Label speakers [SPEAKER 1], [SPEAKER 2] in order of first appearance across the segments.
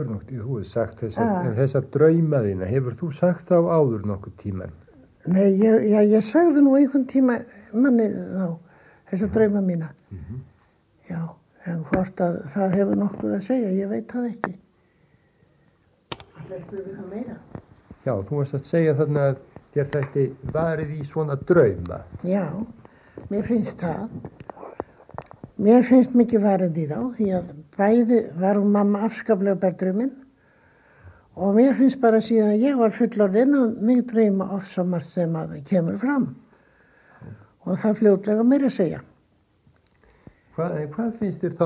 [SPEAKER 1] hefur nokkuð, þú hefur sagt þessa drauma þína, hefur þú sagt þá áður nokkuð tíman?
[SPEAKER 2] Nei, ég sagði nú einhvern tíma manni þá, þessa drauma mína. Já, en hvort að það hefur nokkuð að segja, ég veit það ekki. Það spurði það meira.
[SPEAKER 1] Já, þú varst að segja þarna að þér þetta varið í svona drauma.
[SPEAKER 2] Já, mér finnst það. Mér finnst mikið varið í þá, því að bæði var hún mamma afskaplega berðruminn og mér finnst bara síðan að ég var fullorðinn og mig dreyma oft svo margt sem að það kemur fram. Og það fljótlega mér að segja.
[SPEAKER 1] Hvað finnst þér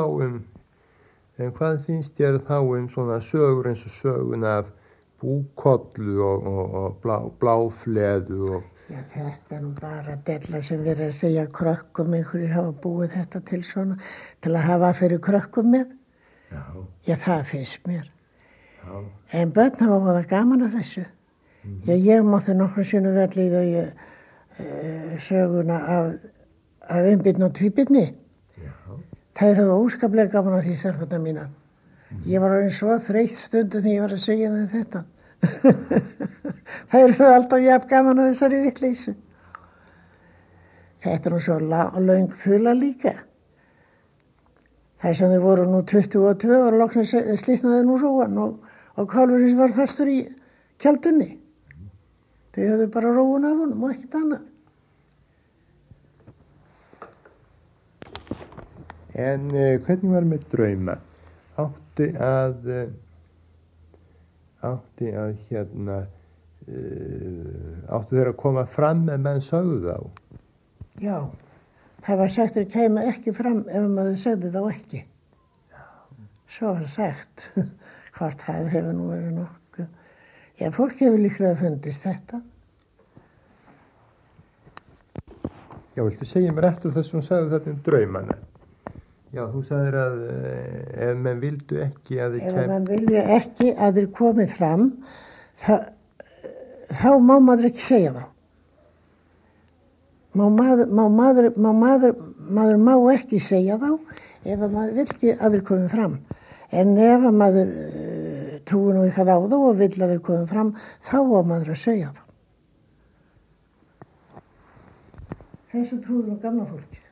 [SPEAKER 1] þá svona sögur eins og söguna af búkollu og bláfleðu og...
[SPEAKER 2] Já, þetta nú bara della sem verið að segja krökkum, einhverjir hafa búið þetta til svona, til að hafa fyrir krökkum með. Já, það finnst mér. Já. En börn hafa búið gaman að þessu. Já, ég mátti nokkru sinni vel í þau söguna af einbyrn og tvíbyrni. Það er óskaplega gaman að því stelpurnar mína. Ég var orðin svo þreytt stundu þegar ég var að segja þeim þetta. Það er alltaf jafn gaman að þessari vitleysu. Þetta er nú svo löng þula líka. Það sem þau voru nú 22 og loksins slitnaði nú róan og kálfurinn var fastur í kjaldunni. Þau höfðu bara róun af honum og ekkert annað.
[SPEAKER 1] En hvernig var með drauma? Átti þeir að koma fram ef menn sögðu þá?
[SPEAKER 2] Já, það var sagt að þeir kæma ekki fram ef maður segði þá ekki. Svo var sagt, hvort það hefur nú verið nokkuð. Já, fólk hefur líklega fundist þetta.
[SPEAKER 1] Já, viltu segja mér eftir þess að þú sagði þetta draumana? Já, þú sagðir að ef menn vildu ekki að þeir
[SPEAKER 2] Ef menn vilja ekki að þeir komið fram, þá má maður ekki segja þá. Maður má ekki segja þá ef maður vil ekki að þeir komið fram. En ef maður trúi nú eitthvað á þá og vill að þeir komið fram, þá á maður að segja þá. Þessu trúi nú gamla fólkið.